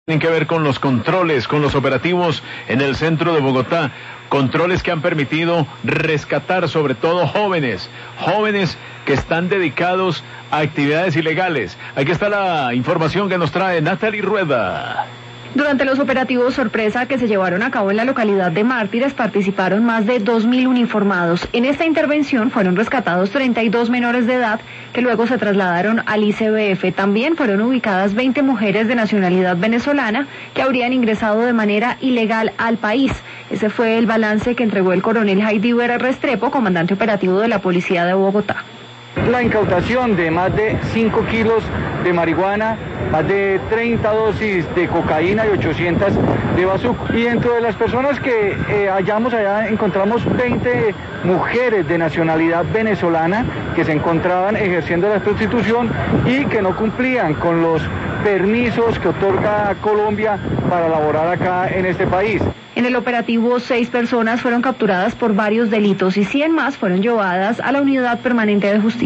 Tienen que ver con los controles, con los operativos en el centro de Bogotá, controles que han permitido rescatar sobre todo jóvenes que están dedicados a actividades ilegales. Aquí está la información que nos trae Natalie Rueda. Durante los operativos sorpresa que se llevaron a cabo en la localidad de Mártires participaron más de 2.000 uniformados. En esta intervención fueron rescatados 32 menores de edad que luego se trasladaron al ICBF. También fueron ubicadas 20 mujeres de nacionalidad venezolana que habrían ingresado de manera ilegal al país. Ese fue el balance que entregó el coronel Jaidiver Restrepo, comandante operativo de la Policía de Bogotá. La incautación de más de 5 kilos de marihuana, más de 30 dosis de cocaína y 800 de bazuco. Y dentro de las personas que hallamos allá encontramos 20 mujeres de nacionalidad venezolana que se encontraban ejerciendo la prostitución y que no cumplían con los permisos que otorga Colombia para laborar acá en este país. En el operativo 6 personas fueron capturadas por varios delitos y 100 más fueron llevadas a la Unidad Permanente de Justicia.